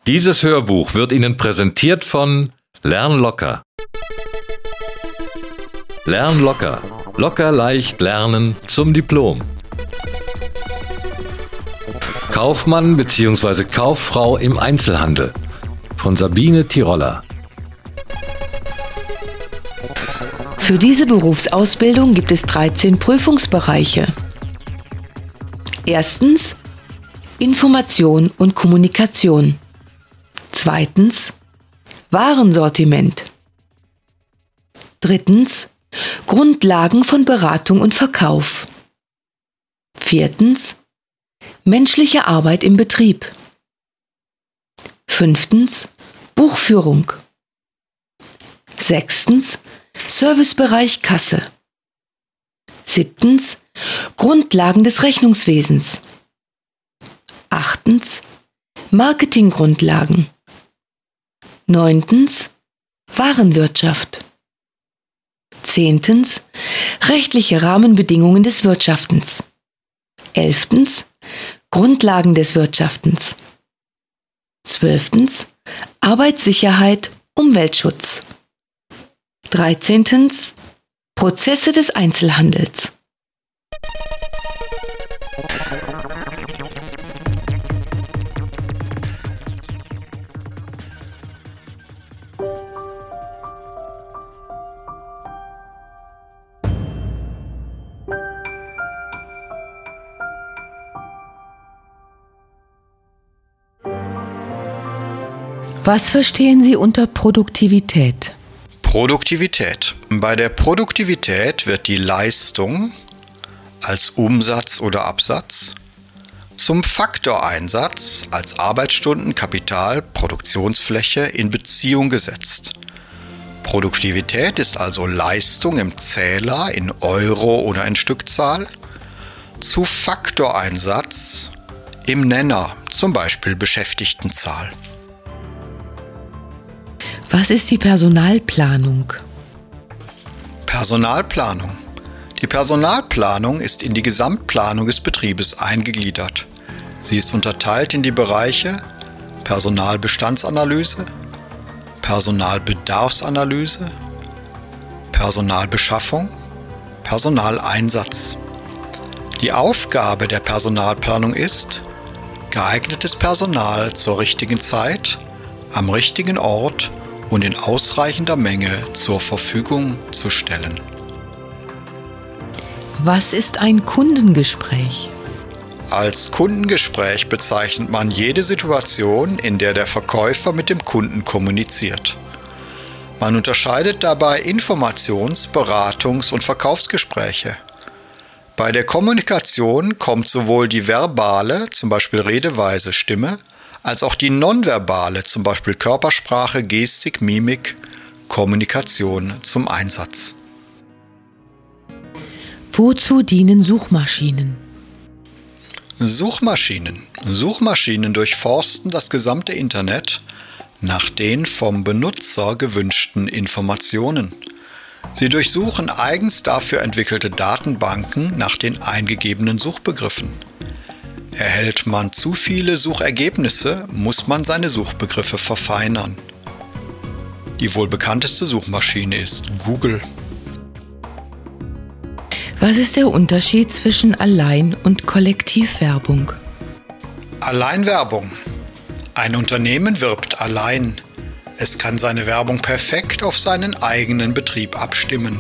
Dieses Hörbuch wird Ihnen präsentiert von Lern locker. Lern locker. Locker leicht lernen zum Diplom. Kaufmann bzw. Kauffrau im Einzelhandel von Sabine Tiroller. Für diese Berufsausbildung gibt es 13 Prüfungsbereiche. Erstens Information und Kommunikation. Zweitens Warensortiment. Drittens Grundlagen von Beratung und Verkauf. Viertens menschliche Arbeit im Betrieb. Fünftens Buchführung. Sechstens Servicebereich Kasse. Siebtens Grundlagen des Rechnungswesens. Achtens Marketinggrundlagen. Neuntens Warenwirtschaft. Zehntens rechtliche Rahmenbedingungen des Wirtschaftens. Elftens Grundlagen des Wirtschaftens. Zwölftens Arbeitssicherheit, Umweltschutz. 13. Prozesse des Einzelhandels. Was verstehen Sie unter Produktivität? Produktivität. Bei der Produktivität wird die Leistung als Umsatz oder Absatz zum Faktoreinsatz als Arbeitsstunden, Kapital, Produktionsfläche in Beziehung gesetzt. Produktivität ist also Leistung im Zähler in Euro oder in Stückzahl zu Faktoreinsatz im Nenner, zum Beispiel Beschäftigtenzahl. Was ist die Personalplanung? Personalplanung. Die Personalplanung ist in die Gesamtplanung des Betriebes eingegliedert. Sie ist unterteilt in die Bereiche Personalbestandsanalyse, Personalbedarfsanalyse, Personalbeschaffung, Personaleinsatz. Die Aufgabe der Personalplanung ist, geeignetes Personal zur richtigen Zeit, am richtigen Ort und in ausreichender Menge zur Verfügung zu stellen. Was ist ein Kundengespräch? Als Kundengespräch bezeichnet man jede Situation, in der der Verkäufer mit dem Kunden kommuniziert. Man unterscheidet dabei Informations-, Beratungs- und Verkaufsgespräche. Bei der Kommunikation kommt sowohl die verbale, zum Beispiel Redeweise, Stimme, als auch die nonverbale, zum Beispiel Körpersprache, Gestik, Mimik, Kommunikation zum Einsatz. Wozu dienen Suchmaschinen? Suchmaschinen durchforsten das gesamte Internet nach den vom Benutzer gewünschten Informationen. Sie durchsuchen eigens dafür entwickelte Datenbanken nach den eingegebenen Suchbegriffen. Erhält man zu viele Suchergebnisse, muss man seine Suchbegriffe verfeinern. Die wohl bekannteste Suchmaschine ist Google. Was ist der Unterschied zwischen Allein- und Kollektivwerbung? Alleinwerbung. Ein Unternehmen wirbt allein. Es kann seine Werbung perfekt auf seinen eigenen Betrieb abstimmen.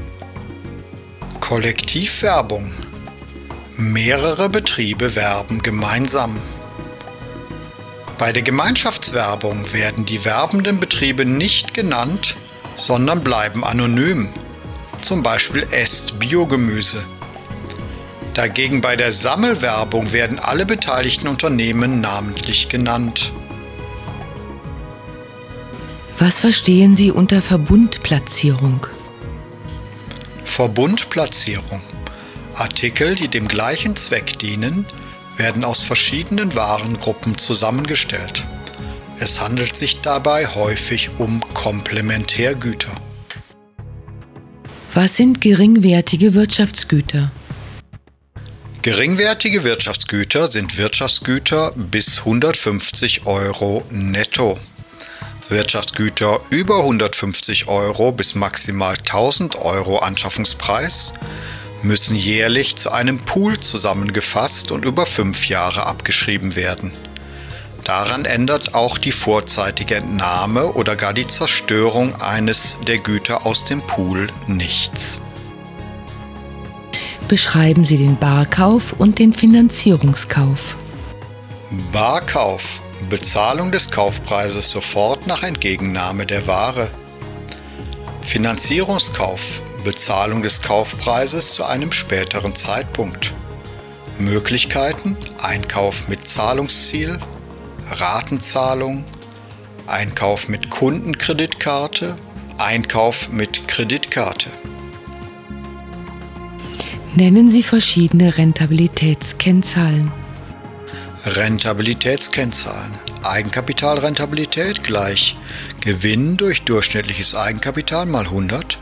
Kollektivwerbung. Mehrere Betriebe werben gemeinsam. Bei der Gemeinschaftswerbung werden die werbenden Betriebe nicht genannt, sondern bleiben anonym. Zum Beispiel esst Biogemüse. Dagegen bei der Sammelwerbung werden alle beteiligten Unternehmen namentlich genannt. Was verstehen Sie unter Verbundplatzierung? Verbundplatzierung. Artikel, die dem gleichen Zweck dienen, werden aus verschiedenen Warengruppen zusammengestellt. Es handelt sich dabei häufig um Komplementärgüter. Was sind geringwertige Wirtschaftsgüter? Geringwertige Wirtschaftsgüter sind Wirtschaftsgüter bis 150 € netto. Wirtschaftsgüter über 150 € bis maximal 1000 € Anschaffungspreis müssen jährlich zu einem Pool zusammengefasst und über 5 Jahre abgeschrieben werden. Daran ändert auch die vorzeitige Entnahme oder gar die Zerstörung eines der Güter aus dem Pool nichts. Beschreiben Sie den Barkauf und den Finanzierungskauf. Barkauf: Bezahlung des Kaufpreises sofort nach Entgegennahme der Ware. Finanzierungskauf: Bezahlung des Kaufpreises zu einem späteren Zeitpunkt. Möglichkeiten: Einkauf mit Zahlungsziel, Ratenzahlung, Einkauf mit Kundenkreditkarte, Einkauf mit Kreditkarte. Nennen Sie verschiedene Rentabilitätskennzahlen. Rentabilitätskennzahlen: Eigenkapitalrentabilität gleich Gewinn durch durchschnittliches Eigenkapital mal 100.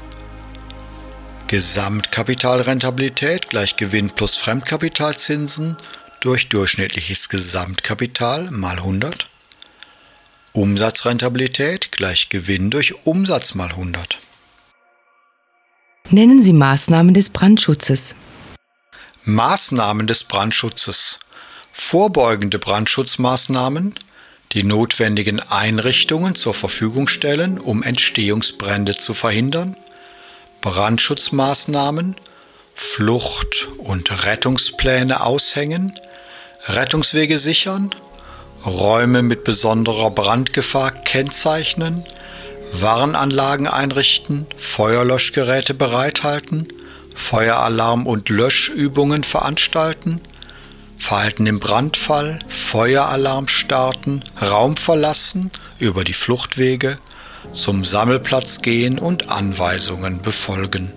Gesamtkapitalrentabilität gleich Gewinn plus Fremdkapitalzinsen durch durchschnittliches Gesamtkapital mal 100. Umsatzrentabilität gleich Gewinn durch Umsatz mal 100. Nennen Sie Maßnahmen des Brandschutzes. Maßnahmen des Brandschutzes: Vorbeugende Brandschutzmaßnahmen, die notwendigen Einrichtungen zur Verfügung stellen, um Entstehungsbrände zu verhindern. Brandschutzmaßnahmen, Flucht- und Rettungspläne aushängen, Rettungswege sichern, Räume mit besonderer Brandgefahr kennzeichnen, Warnanlagen einrichten, Feuerlöschgeräte bereithalten, Feueralarm- und Löschübungen veranstalten, Verhalten im Brandfall, Feueralarm starten, Raum verlassen, über die Fluchtwege, zum Sammelplatz gehen und Anweisungen befolgen.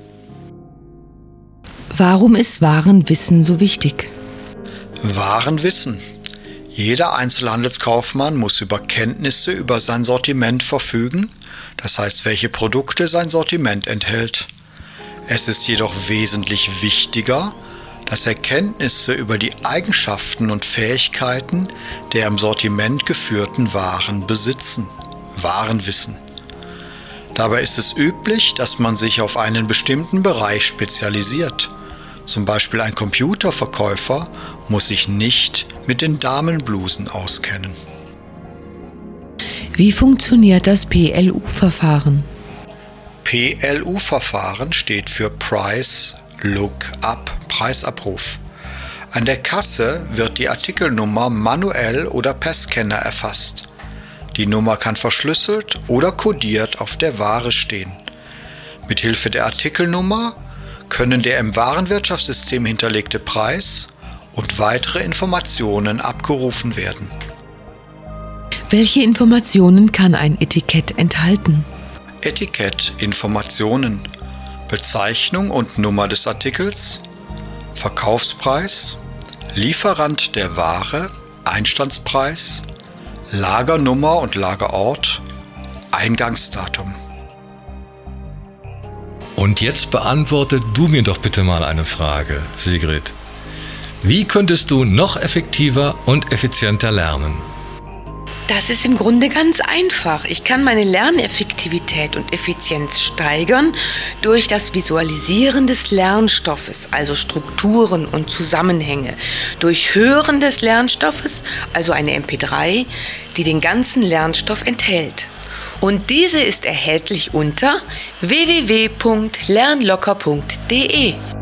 Warum ist Warenwissen so wichtig? Warenwissen: Jeder Einzelhandelskaufmann muss über Kenntnisse über sein Sortiment verfügen, das heißt, welche Produkte sein Sortiment enthält. Es ist jedoch wesentlich wichtiger, dass er Kenntnisse über die Eigenschaften und Fähigkeiten der im Sortiment geführten Waren besitzen. Warenwissen. Dabei ist es üblich, dass man sich auf einen bestimmten Bereich spezialisiert. Zum Beispiel ein Computerverkäufer muss sich nicht mit den Damenblusen auskennen. Wie funktioniert das PLU-Verfahren? PLU-Verfahren steht für Price Lookup, Preisabruf. An der Kasse wird die Artikelnummer manuell oder per Scanner erfasst. Die Nummer kann verschlüsselt oder kodiert auf der Ware stehen. Mithilfe der Artikelnummer können der im Warenwirtschaftssystem hinterlegte Preis und weitere Informationen abgerufen werden. Welche Informationen kann ein Etikett enthalten? Etikettinformationen: Bezeichnung und Nummer des Artikels, Verkaufspreis, Lieferant der Ware, Einstandspreis, Lagernummer und Lagerort, Eingangsdatum. Und jetzt beantworte du mir doch bitte mal eine Frage, Sigrid. Wie könntest du noch effektiver und effizienter lernen? Das ist im Grunde ganz einfach. Ich kann meine Lerneffektivität und Effizienz steigern durch das Visualisieren des Lernstoffes, also Strukturen und Zusammenhänge, durch Hören des Lernstoffes, also eine MP3, die den ganzen Lernstoff enthält. Und diese ist erhältlich unter www.lernlocker.de.